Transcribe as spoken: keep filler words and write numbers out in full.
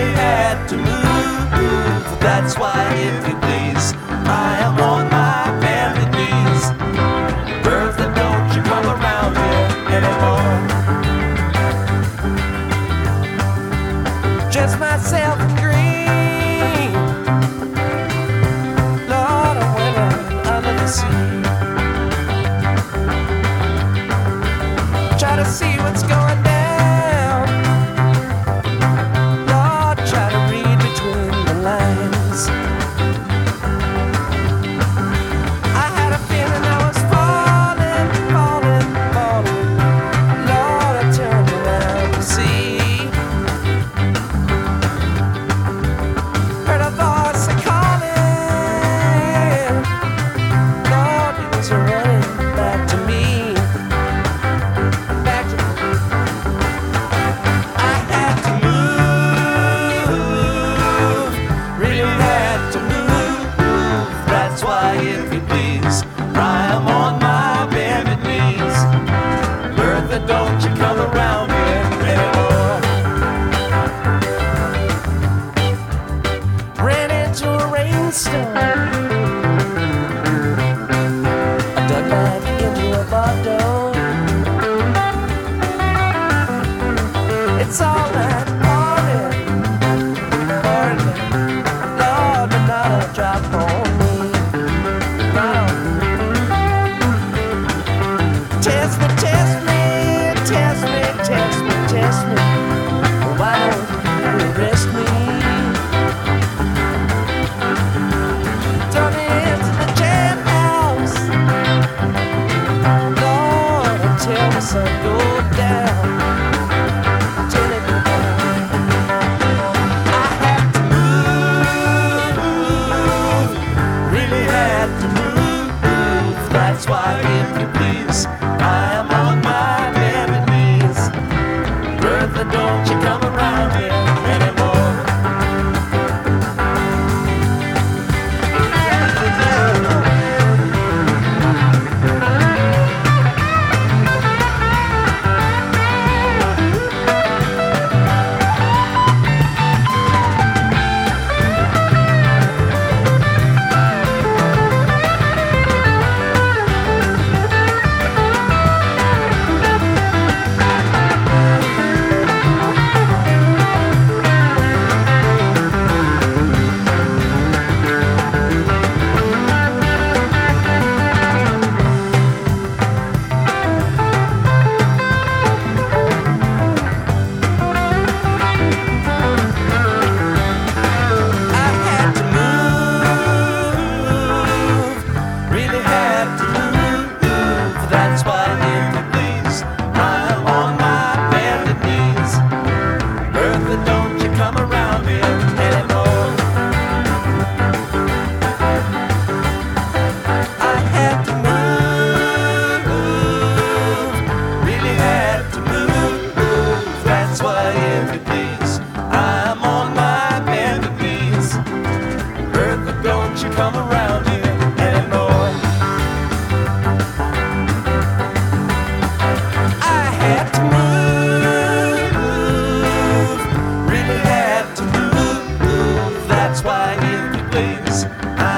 really had to move. That's why, if you please, I am on my bended knees. Bertha, don't you come around here anymore. Just myself and green. Lord, I went under the sea. Try to see what's going down. Lord, try to read between the lines. I had a feeling I was falling, falling, falling. Lord, I turned around to see. Heard a voice calling. Lord, it was running back to me. If you please, I am on my bended knees. Bertha, don't you come around here anymore. Ran into a rainstorm. I dug back into a bottle. It's all right, pouring, pouring. Lord, but not a drop on me. Test me, test me, test me, test me, test me. Why don't you arrest me? Throw me into the jailhouse. Lord, and tell me son, go down. Tell it go down. I had to move, really had to move. That's why, if you please, I am on my bended knees. Bertha, don't you come around here anymore. Come around here anymore. I had to move, really had to move. That's why, if you please, I